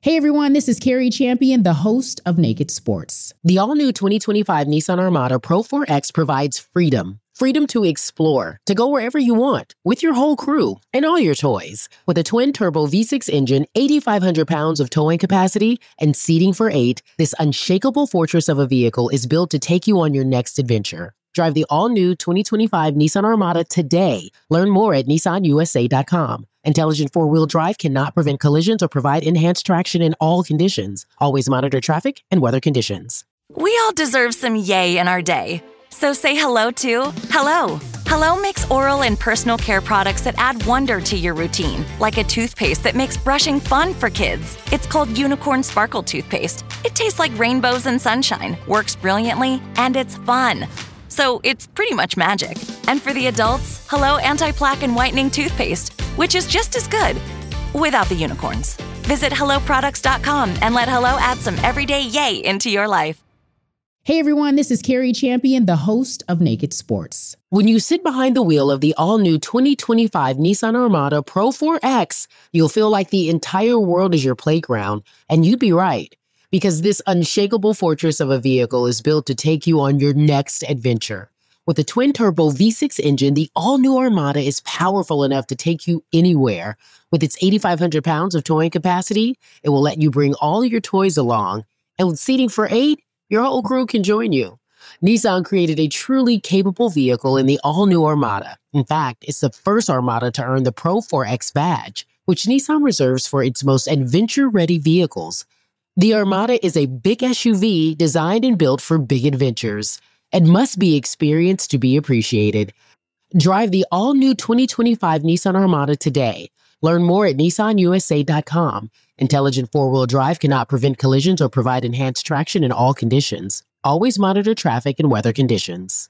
Hey everyone, this is Carrie Champion, the host of Naked Sports. The all-new 2025 Nissan Armada Pro 4X provides freedom. Freedom to explore, to go wherever you want, with your whole crew and all your toys. With a twin-turbo V6 engine, 8,500 pounds of towing capacity, and seating for 8, this unshakable fortress of a vehicle is built to take you on your next adventure. Drive the all-new 2025 Nissan Armada today. Learn more at nissanusa.com. Intelligent four-wheel drive cannot prevent collisions or provide enhanced traction in all conditions. Always monitor traffic and weather conditions. We all deserve some yay in our day. So say hello to Hello. Hello makes oral and personal care products that add wonder to your routine, like a toothpaste that makes brushing fun for kids. It's called Unicorn Sparkle Toothpaste. It tastes like rainbows and sunshine, works brilliantly, and it's fun. So it's pretty much magic. And for the adults, Hello Anti-Plaque and Whitening Toothpaste, which is just as good, without the unicorns. Visit HelloProducts.com and let Hello add some everyday yay into your life. Hey everyone, this is Carrie Champion, the host of Naked Sports. When you sit behind the wheel of the all-new 2025 Nissan Armada Pro 4X, you'll feel like the entire world is your playground. And you'd be right, because this unshakable fortress of a vehicle is built to take you on your next adventure. With a twin-turbo V6 engine, the all-new Armada is powerful enough to take you anywhere. With its 8,500 pounds of towing capacity, it will let you bring all your toys along. And with seating for 8, your whole crew can join you. Nissan created a truly capable vehicle in the all-new Armada. In fact, it's the first Armada to earn the Pro 4X badge, which Nissan reserves for its most adventure-ready vehicles. The Armada is a big SUV designed and built for big adventures and must be experienced to be appreciated. Drive the all-new 2025 Nissan Armada today. Learn more at nissanusa.com. Intelligent four-wheel drive cannot prevent collisions or provide enhanced traction in all conditions. Always monitor traffic and weather conditions.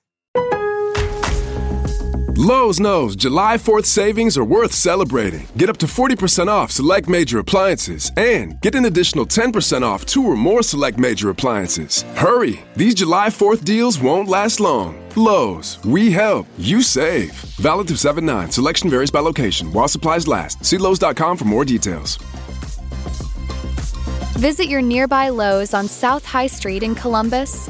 Lowe's knows July 4th savings are worth celebrating. Get up to 40% off select major appliances and get an additional 10% off 2 or more select major appliances. Hurry! These July 4th deals won't last long. Lowe's, we help, you save. Valid through 7/9. Selection varies by location while supplies last. See Lowe's.com for more details. Visit your nearby Lowe's on South High Street in Columbus.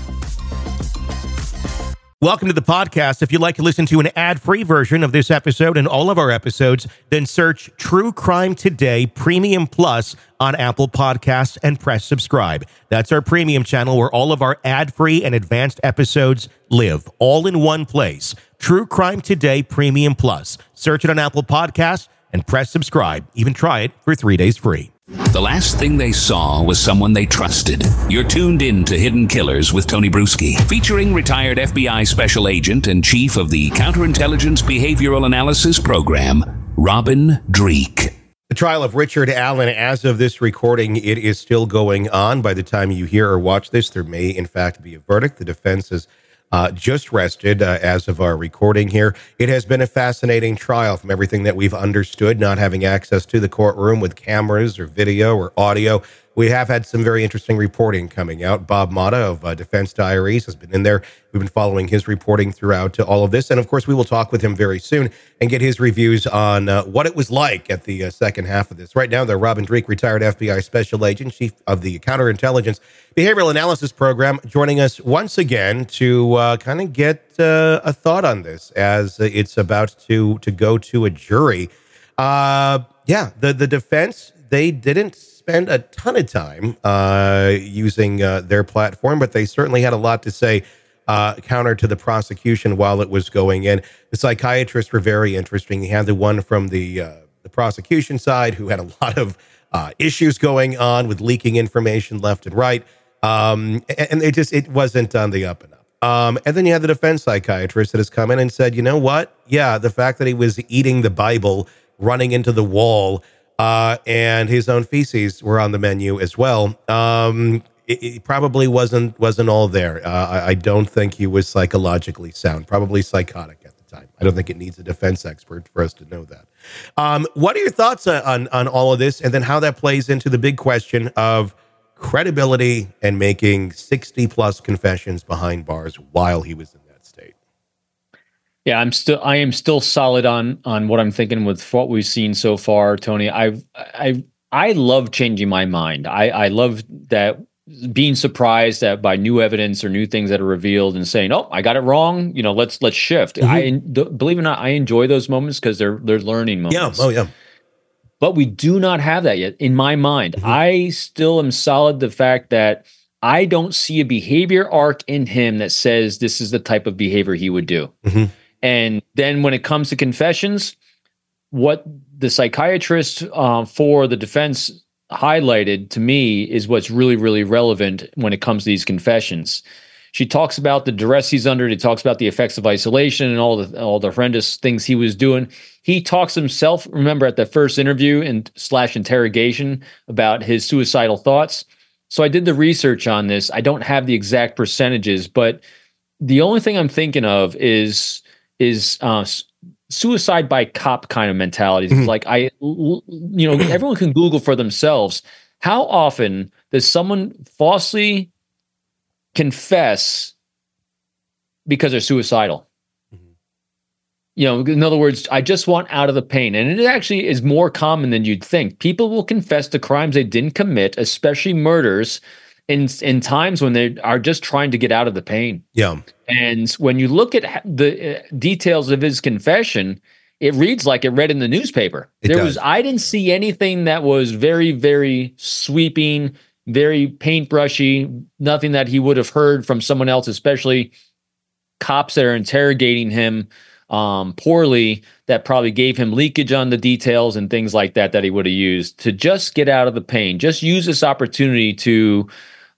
Welcome to the podcast. If you'd like to listen to an ad-free version of this episode and all of our episodes, then search True Crime Today Premium Plus on Apple Podcasts and press subscribe. That's our premium channel where all of our ad-free and advanced episodes live, all in one place. True Crime Today Premium Plus. Search it on Apple Podcasts and press subscribe. Even try it for 3 days free. The last thing they saw was someone they trusted. You're tuned in to Hidden Killers with Tony Bruschi, featuring retired FBI Special Agent and Chief of the Counterintelligence Behavioral Analysis Program, Robin Dreeke. The trial of Richard Allen, as of this recording, it is still going on. By the time you hear or watch this, there may, in fact, be a verdict. The defense has just rested as of our recording here. It has been a fascinating trial from everything that we've understood, not having access to the courtroom with cameras or video or audio. We have had some very interesting reporting coming out. Bob Motta of Defense Diaries has been in there. We've been following his reporting throughout all of this. And of course, we will talk with him very soon and get his reviews on what it was like at the second half of this. Right now, they're Robin Dreeke, retired FBI Special Agent, Chief of the Counterintelligence Behavioral Analysis Program, joining us once again to kind of get a thought on this as it's about to go to a jury. The defense, they didn't spend a ton of time using their platform, but they certainly had a lot to say counter to the prosecution while it was going in. The psychiatrists were very interesting. You had the one from the prosecution side who had a lot of issues going on with leaking information left and right. And it wasn't on the up and up. And then you had the defense psychiatrist that has come in and said, you know what? Yeah, the fact that he was eating the Bible, running into the wall, and his own feces were on the menu as well. It probably wasn't all there. I don't think he was psychologically sound, probably psychotic at the time. I don't think it needs a defense expert for us to know that. What are your thoughts on all of this, and then how that plays into the big question of credibility and making 60 plus confessions behind bars while he was in that state? Yeah, I am still solid on what I'm thinking with what we've seen so far, Tony. I I love changing my mind. I love that, being surprised that by new evidence or new things that are revealed and saying, "Oh, I got it wrong." Let's shift. Believe it or not, I enjoy those moments because they're learning moments. Yeah. Oh, yeah. But we do not have that yet in my mind. I still am solid the fact that I don't see a behavior arc in him that says this is the type of behavior he would do. And then when it comes to confessions, what the psychiatrist for the defense highlighted to me is what's really, really relevant when it comes to these confessions. She talks about the duress he's under. He talks about the effects of isolation and all the horrendous things he was doing. He talks himself, remember, at the first interview and / interrogation about his suicidal thoughts. So I did the research on this. I don't have the exact percentages, but the only thing I'm thinking of is suicide by cop kind of mentality. It's like everyone can Google for themselves. How often does someone falsely confess because they're suicidal? In other words, I just want out of the pain. And it actually is more common than you'd think. People will confess to crimes they didn't commit, especially murders, in times when they are just trying to get out of the pain. Yeah. And when you look at the details of his confession, it reads like it read in the newspaper. I didn't see anything that was very, very sweeping, very paintbrushy, nothing that he would have heard from someone else, especially cops that are interrogating him poorly, that probably gave him leakage on the details and things like that he would have used to just get out of the pain. Just use this opportunity to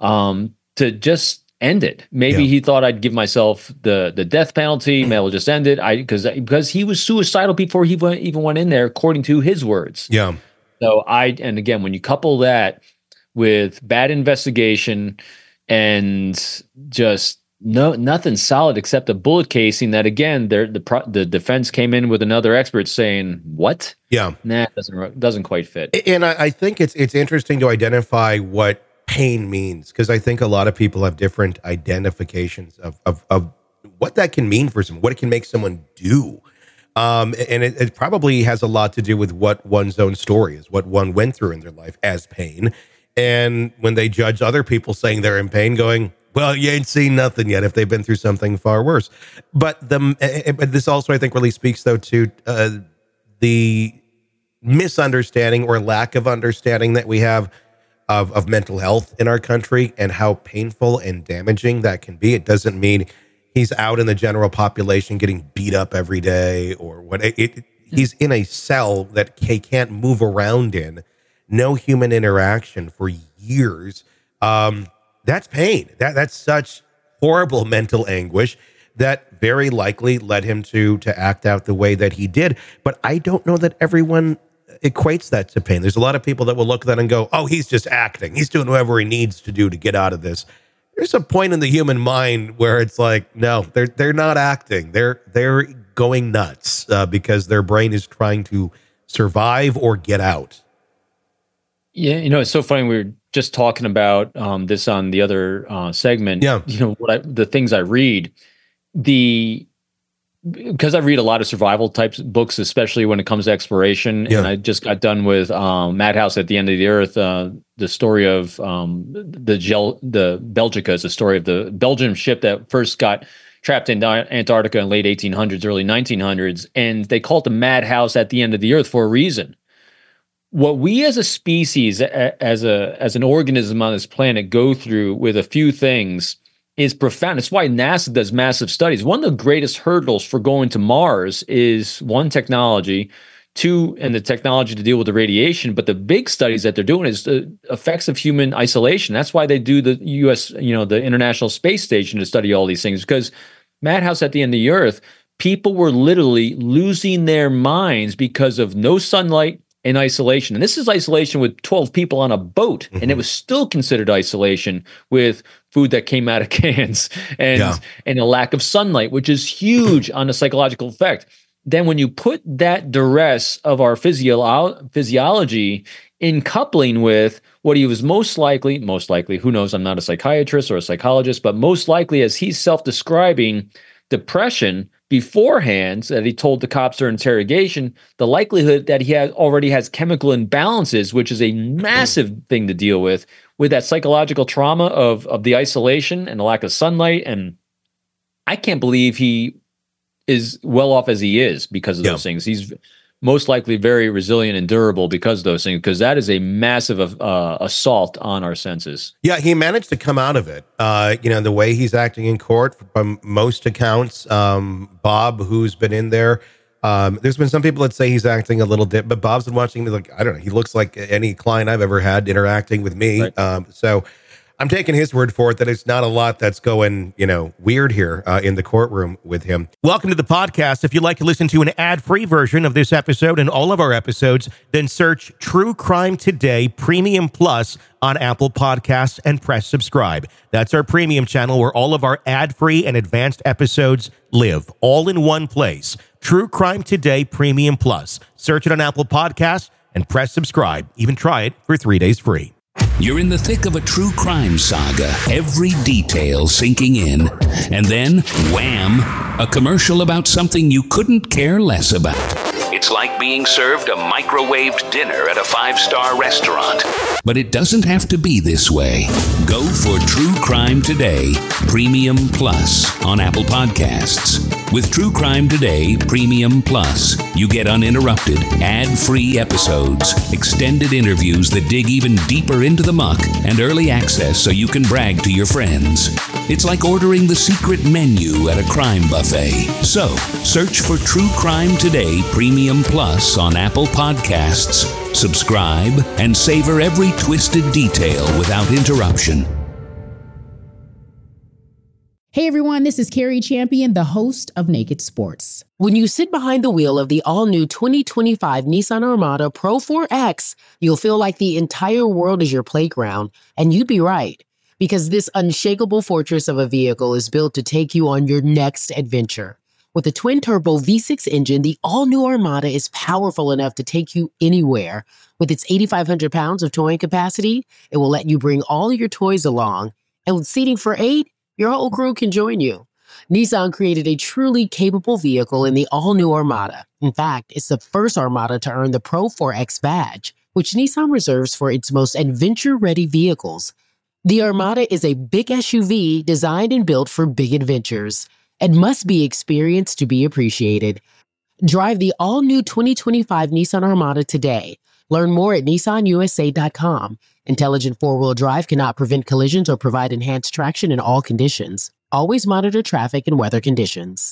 just end it. Maybe he thought I'd give myself the death penalty. Maybe I'll just end it. Because he was suicidal before he even went in there, according to his words. Yeah. So and again, when you couple that with bad investigation and just nothing solid except a bullet casing, that again, the defense came in with another expert saying, "What? Yeah, nah, it doesn't quite fit." And I think it's interesting to identify what pain means, because I think a lot of people have different identifications of what that can mean for someone, what it can make someone do. And it probably has a lot to do with what one's own story is, what one went through in their life as pain. And when they judge other people saying they're in pain, going, well, you ain't seen nothing yet if they've been through something far worse. But this also, I think, really speaks, though, to the misunderstanding or lack of understanding that we have of mental health in our country and how painful and damaging that can be. It doesn't mean he's out in the general population getting beat up every day or what. He's in a cell that he can't move around in, no human interaction for years. That's pain. That's such horrible mental anguish that very likely led him to act out the way that he did. But I don't know that everyone equates that to pain. There's a lot of people that will look at that and go, "Oh, he's just acting. He's doing whatever he needs to do to get out of this." There's a point in the human mind where it's like, no, they're not acting. They're going nuts because their brain is trying to survive or get out. Yeah, it's so funny. We were just talking about this on the other segment. Yeah, the things I read, because I read a lot of survival types books, especially when it comes to exploration. Yeah. And I just got done with Madhouse at the End of the Earth, the story of the Belgica is the story of the Belgian ship that first got trapped in Antarctica in late 1800s, early 1900s, and they call it the Madhouse at the End of the Earth for a reason. What we as a species, as an organism on this planet, go through with a few things is profound. It's why NASA does massive studies. One of the greatest hurdles for going to Mars is, one, technology, two, and the technology to deal with the radiation. But the big studies that they're doing is the effects of human isolation. That's why they do the U.S., the International Space Station, to study all these things, because Madhouse at the End of the Earth, people were literally losing their minds because of no sunlight and isolation. And this is isolation with 12 people on a boat, and it was still considered isolation with food that came out of cans and a lack of sunlight, which is huge on the psychological effect. Then when you put that duress of our physiology in coupling with what he was most likely, who knows, I'm not a psychiatrist or a psychologist, but most likely, as he's self-describing, depression, beforehand that he told the cops during interrogation, the likelihood that he already has chemical imbalances, which is a massive thing to deal with that psychological trauma of the isolation and the lack of sunlight. And I can't believe he is well off as he is because of those things. He's most likely very resilient and durable because of those things, because that is a massive assault on our senses. Yeah, he managed to come out of it. The way he's acting in court, from most accounts, Bob, who's been in there, there's been some people that say he's acting a little but Bob's been watching me like, I don't know, he looks like any client I've ever had interacting with me. Right. So I'm taking his word for it that it's not a lot that's going, weird here in the courtroom with him. Welcome to the podcast. If you'd like to listen to an ad-free version of this episode and all of our episodes, then search True Crime Today Premium Plus on Apple Podcasts and press subscribe. That's our premium channel where all of our ad-free and advanced episodes live, all in one place. True Crime Today Premium Plus. Search it on Apple Podcasts and press subscribe. Even try it for 3 days free. You're in the thick of a true crime saga, every detail sinking in, and then, wham, a commercial about something you couldn't care less about. It's like being served a microwaved dinner at a 5-star restaurant. But it doesn't have to be this way. Go for True Crime Today Premium Plus on Apple Podcasts. With True Crime Today Premium Plus, you get uninterrupted, ad-free episodes, extended interviews that dig even deeper into the muck, and early access so you can brag to your friends. It's like ordering the secret menu at a crime buffet. So, search for True Crime Today Premium Plus on Apple Podcasts, subscribe, and savor every twisted detail without interruption. Hey everyone, this is Carrie Champion, the host of Naked Sports. When you sit behind the wheel of the all-new 2025 Nissan Armada Pro 4X, you'll feel like the entire world is your playground, and you'd be right, because this unshakable fortress of a vehicle is built to take you on your next adventure. With a twin-turbo V6 engine, the all-new Armada is powerful enough to take you anywhere. With its 8,500 pounds of towing capacity, it will let you bring all your toys along, and with seating for 8, your whole crew can join you. Nissan created a truly capable vehicle in the all-new Armada. In fact, it's the first Armada to earn the Pro 4X badge, which Nissan reserves for its most adventure-ready vehicles. The Armada is a big SUV designed and built for big adventures and must be experienced to be appreciated. Drive the all-new 2025 Nissan Armada today. Learn more at nissanusa.com. Intelligent four-wheel drive cannot prevent collisions or provide enhanced traction in all conditions. Always monitor traffic and weather conditions.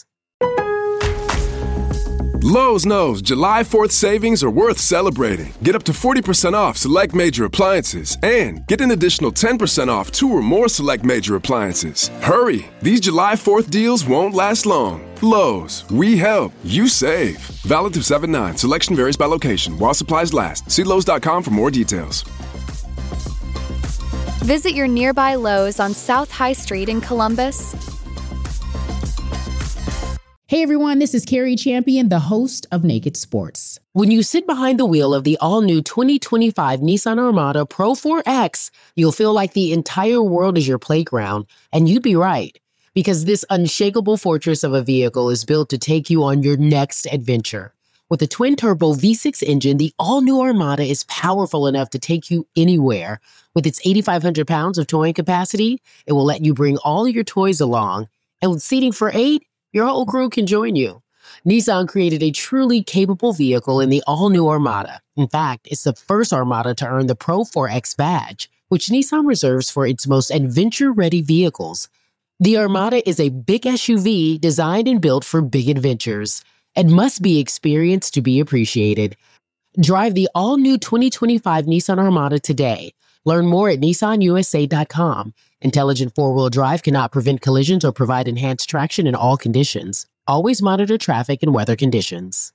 Lowe's knows July 4th savings are worth celebrating. Get up to 40% off select major appliances and get an additional 10% off 2 or more select major appliances. Hurry! These July 4th deals won't last long. Lowe's, we help, you save. Valid through 7/9. Selection varies by location. While supplies last. See Lowe's.com for more details. Visit your nearby Lowe's on South High Street in Columbus. Hey everyone, this is Carrie Champion, the host of Naked Sports. When you sit behind the wheel of the all-new 2025 Nissan Armada Pro 4X, you'll feel like the entire world is your playground, and you'd be right, because this unshakable fortress of a vehicle is built to take you on your next adventure. With a twin-turbo V6 engine, the all-new Armada is powerful enough to take you anywhere. With its 8,500 pounds of towing capacity, it will let you bring all your toys along, and with seating for 8, your whole crew can join you. Nissan created a truly capable vehicle in the all-new Armada. In fact, it's the first Armada to earn the Pro 4X badge, which Nissan reserves for its most adventure-ready vehicles. The Armada is a big SUV designed and built for big adventures and must be experienced to be appreciated. Drive the all-new 2025 Nissan Armada today. Learn more at nissanusa.com. Intelligent four-wheel drive cannot prevent collisions or provide enhanced traction in all conditions. Always monitor traffic and weather conditions.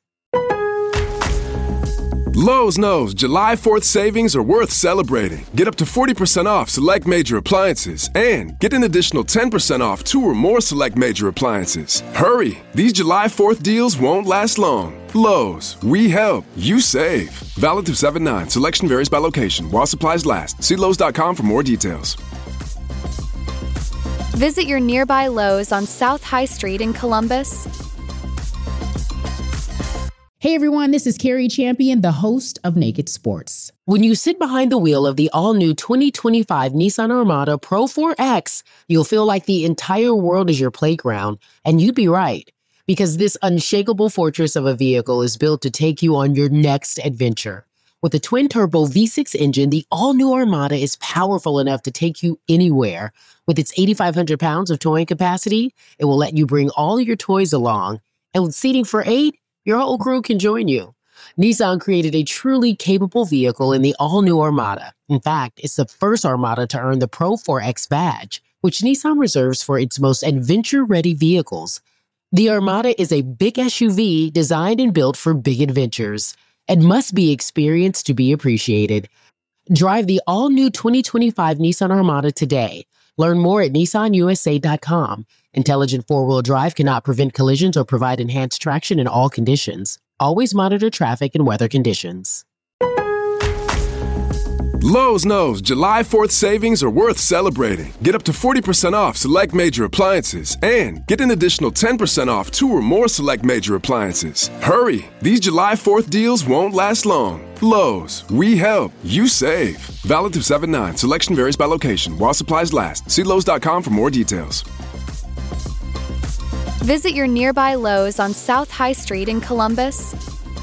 Lowe's knows July 4th savings are worth celebrating. Get up to 40% off select major appliances and get an additional 10% off 2 or more select major appliances. Hurry! These July 4th deals won't last long. Lowe's, we help, you save. Valid through 7/9. Selection varies by location. While supplies last. See Lowe's.com for more details. Visit your nearby Lowe's on South High Street in Columbus. Hey everyone, this is Carrie Champion, the host of Naked Sports. When you sit behind the wheel of the all-new 2025 Nissan Armada Pro 4X, you'll feel like the entire world is your playground, and you'd be right, because this unshakable fortress of a vehicle is built to take you on your next adventure. With a twin-turbo V6 engine, the all-new Armada is powerful enough to take you anywhere. With its 8,500 pounds of towing capacity, it will let you bring all your toys along, and with seating for 8, your whole crew can join you. Nissan created a truly capable vehicle in the all-new Armada. In fact, it's the first Armada to earn the Pro 4X badge, which Nissan reserves for its most adventure-ready vehicles. The Armada is a big SUV designed and built for big adventures and must be experienced to be appreciated. Drive the all-new 2025 Nissan Armada today. Learn more at nissanusa.com. Intelligent four-wheel drive cannot prevent collisions or provide enhanced traction in all conditions. Always monitor traffic and weather conditions. Lowe's knows July 4th savings are worth celebrating. Get up to 40% off select major appliances and get an additional 10% off 2 or more select major appliances. Hurry! These July 4th deals won't last long. Lowe's, we help, you save. Valid through 7/9. Selection varies by location while supplies last. See Lowe's.com for more details. Visit your nearby Lowe's on South High Street in Columbus.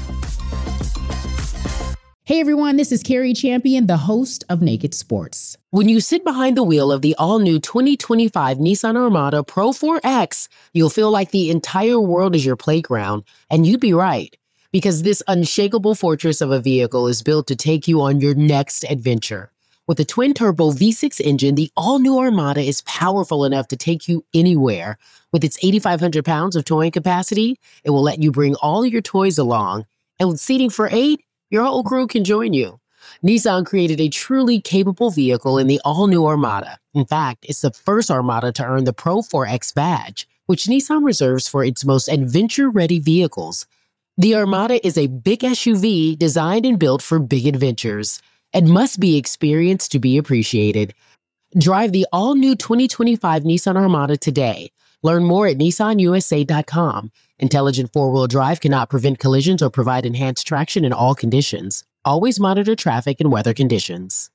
Hey everyone, this is Carrie Champion, the host of Naked Sports. When you sit behind the wheel of the all-new 2025 Nissan Armada Pro 4X, you'll feel like the entire world is your playground, and you'd be right, because this unshakable fortress of a vehicle is built to take you on your next adventure. With a twin-turbo V6 engine, the all-new Armada is powerful enough to take you anywhere. With its 8,500 pounds of towing capacity, it will let you bring all your toys along, and with seating for 8, your whole crew can join you. Nissan created a truly capable vehicle in the all-new Armada. In fact, it's the first Armada to earn the Pro 4X badge, which Nissan reserves for its most adventure-ready vehicles. The Armada is a big SUV designed and built for big adventures and must be experienced to be appreciated. Drive the all-new 2025 Nissan Armada today. Learn more at nissanusa.com. Intelligent four-wheel drive cannot prevent collisions or provide enhanced traction in all conditions. Always monitor traffic and weather conditions.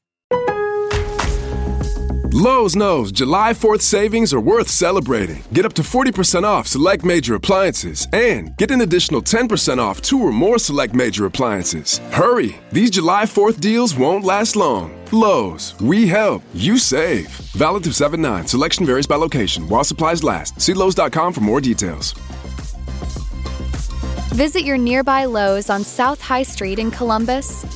Lowe's knows July 4th savings are worth celebrating. Get up to 40% off select major appliances and get an additional 10% off 2 or more select major appliances. Hurry! These July 4th deals won't last long. Lowe's, we help, you save. Valid through 7/9. Selection varies by location while supplies last. See Lowe's.com for more details. Visit your nearby Lowe's on South High Street in Columbus.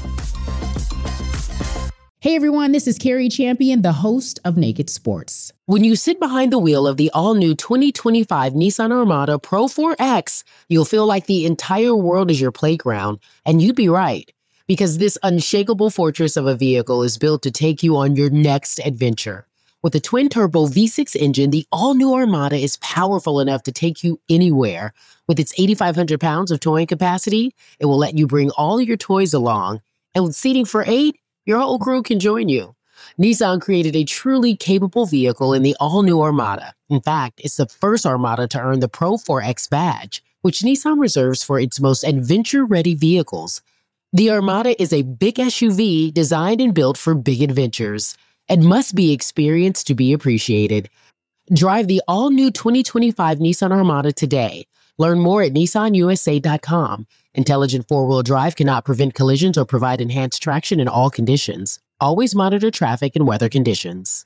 Hey everyone, this is Carrie Champion, the host of Naked Sports. When you sit behind the wheel of the all-new 2025 Nissan Armada Pro 4X, you'll feel like the entire world is your playground, and you'd be right, because this unshakable fortress of a vehicle is built to take you on your next adventure. With a twin-turbo V6 engine, the all-new Armada is powerful enough to take you anywhere. With its 8,500 pounds of towing capacity, it will let you bring all your toys along, and with seating for 8, your whole crew can join you. Nissan created a truly capable vehicle in the all-new Armada. In fact, it's the first Armada to earn the Pro 4X badge, which Nissan reserves for its most adventure-ready vehicles. The Armada is a big SUV designed and built for big adventures and must be experienced to be appreciated. Drive the all-new 2025 Nissan Armada today. Learn more at nissanusa.com. Intelligent four-wheel drive cannot prevent collisions or provide enhanced traction in all conditions. Always monitor traffic and weather conditions.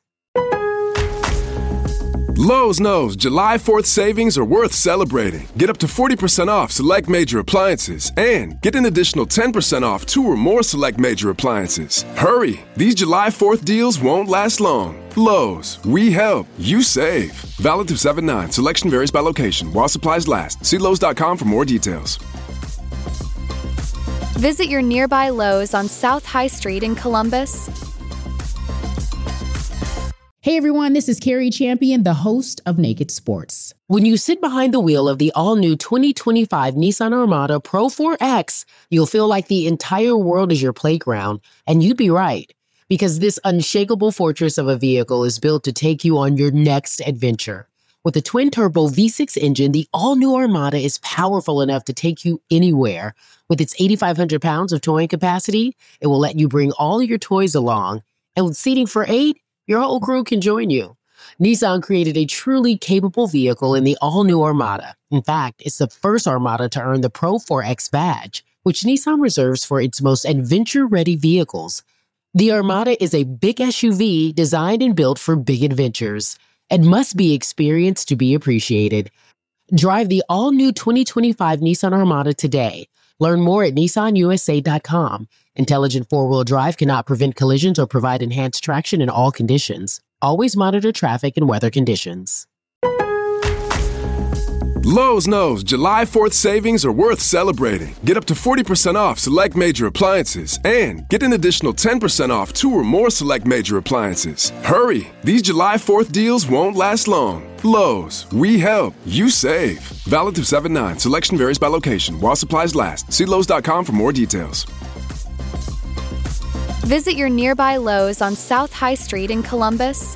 Lowe's knows July 4th savings are worth celebrating. Get up to 40% off select major appliances and get an additional 10% off 2 or more select major appliances. Hurry! These July 4th deals won't last long. Lowe's, we help, you save. Valid through 7/9. Selection varies by location while supplies last. See Lowe's.com for more details. Visit your nearby Lowe's on South High Street in Columbus. Hey everyone, this is Carrie Champion, the host of Naked Sports. When you sit behind the wheel of the all-new 2025 Nissan Armada Pro 4X, you'll feel like the entire world is your playground, and you'd be right, because this unshakable fortress of a vehicle is built to take you on your next adventure. With a twin-turbo V6 engine, the all-new Armada is powerful enough to take you anywhere. With its 8,500 pounds of towing capacity, it will let you bring all your toys along. And with seating for 8, your whole crew can join you. Nissan created a truly capable vehicle in the all-new Armada. In fact, it's the first Armada to earn the Pro 4X badge, which Nissan reserves for its most adventure-ready vehicles. The Armada is a big SUV designed and built for big adventures and must be experienced to be appreciated. Drive the all-new 2025 Nissan Armada today. Learn more at nissanusa.com. Intelligent four-wheel drive cannot prevent collisions or provide enhanced traction in all conditions. Always monitor traffic and weather conditions. Lowe's knows July 4th savings are worth celebrating. Get up to 40% off select major appliances and get an additional 10% off 2 or more select major appliances. Hurry! These July 4th deals won't last long. Lowe's, we help, you save. Valid through 7/9. Selection varies by location while supplies last. See Lowe's.com for more details. Visit your nearby Lowe's on South High Street in Columbus.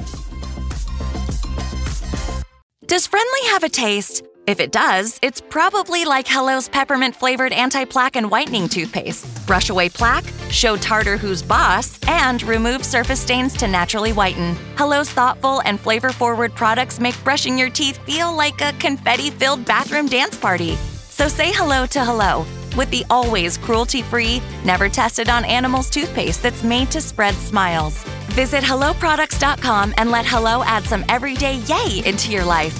Does Friendly have a taste? If it does, it's probably like Hello's peppermint-flavored anti-plaque and whitening toothpaste. Brush away plaque, show tartar who's boss, and remove surface stains to naturally whiten. Hello's thoughtful and flavor-forward products make brushing your teeth feel like a confetti-filled bathroom dance party. So say hello to Hello with the always cruelty-free, never tested on animals toothpaste that's made to spread smiles. Visit HelloProducts.com and let Hello add some everyday yay into your life.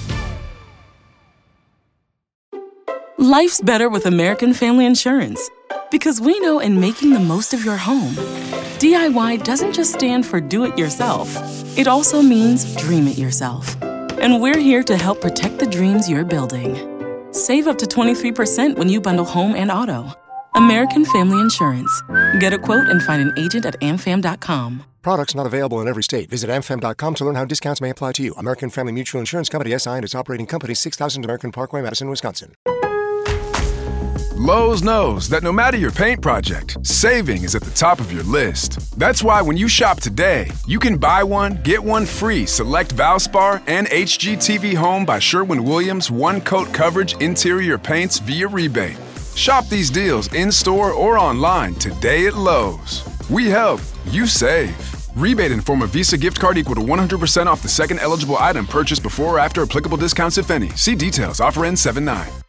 Life's better with American Family Insurance because we know in making the most of your home, DIY doesn't just stand for do it yourself. It also means dream it yourself. And we're here to help protect the dreams you're building. Save up to 23% when you bundle home and auto. American Family Insurance. Get a quote and find an agent at amfam.com. Products not available in every state. Visit amfam.com to learn how discounts may apply to you. American Family Mutual Insurance Company, SI, and its operating company, 6000 American Parkway, Madison, Wisconsin. Lowe's knows that no matter your paint project, saving is at the top of your list. That's why when you shop today, you can buy one, get one free select Valspar and HGTV Home by Sherwin-Williams one-coat coverage interior paints via rebate. Shop these deals in-store or online today at Lowe's. We help, you save. Rebate in form of Visa gift card equal to 100% off the second eligible item purchased before or after applicable discounts, if any. See details. Offer ends 7/9.